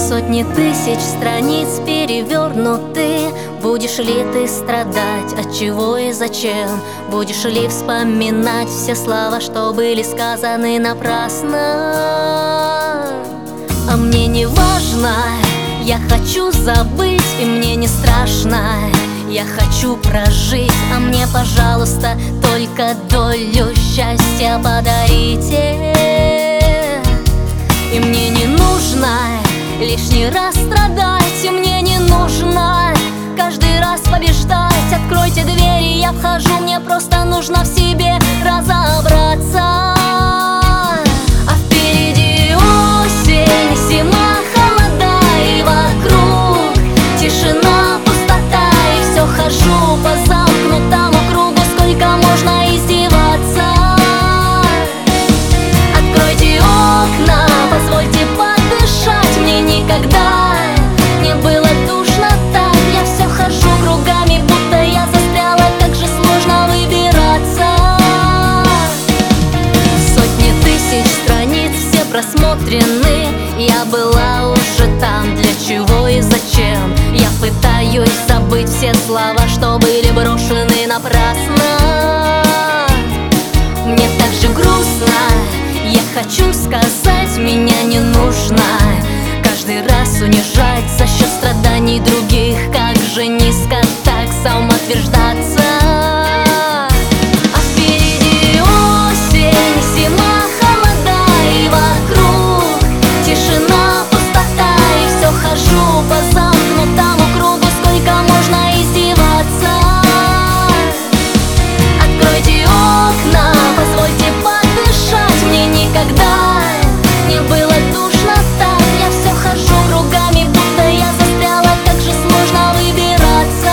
Сотни тысяч страниц перевернуты. Будешь ли ты страдать, от чего и зачем? Будешь ли вспоминать все слова, что были сказаны напрасно? А мне не важно, я хочу забыть, и мне не страшно. Я хочу прожить, а мне, пожалуйста, только долю счастья подарите. И мне не нужно лишний раз страдать, и мне не нужно каждый раз побеждать. Откройте двери, я вхожу, мне просто нужно в себе разобраться. А впереди осень, зима, холода, и вокруг тишина, пустота. И все хожу по замкнутому кругу, сколько можно издеваться. Откройте окна, позвольте подышать, мне никогда не было душно так. Я все хожу кругами, будто я застряла, как же сложно выбираться. Сотни тысяч страниц, все просмотрены. Я была уже там, для чего и зачем. Я пытаюсь забыть все слова, что были брошены напрасно. Мне так же грустно, я хочу сказать, меня не нужно каждый раз унижать за счет страданий других. Как же низко так самоутверждаться. А впереди осень, зима, холода, и вокруг тишина, пустота. И все хожу по замкнутому кругу, сколько можно издеваться. Откройте окна, позвольте подышать, мне никогда не было душно так. Я все хожу кругами, будто я застряла, как же сложно выбираться.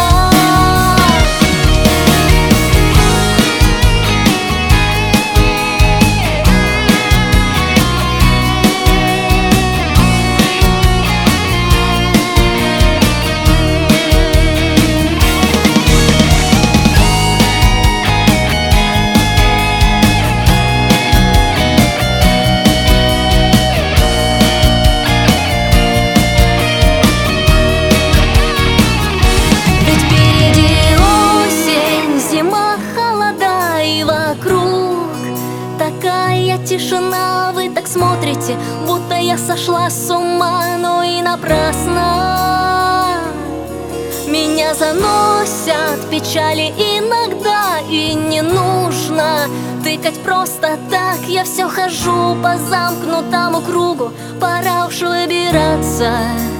Такая тишина, вы так смотрите, будто я сошла с ума, но и напрасно. Меня заносят печали иногда, и не нужно тыкать просто так. Я все хожу по замкнутому кругу, пора уж выбираться.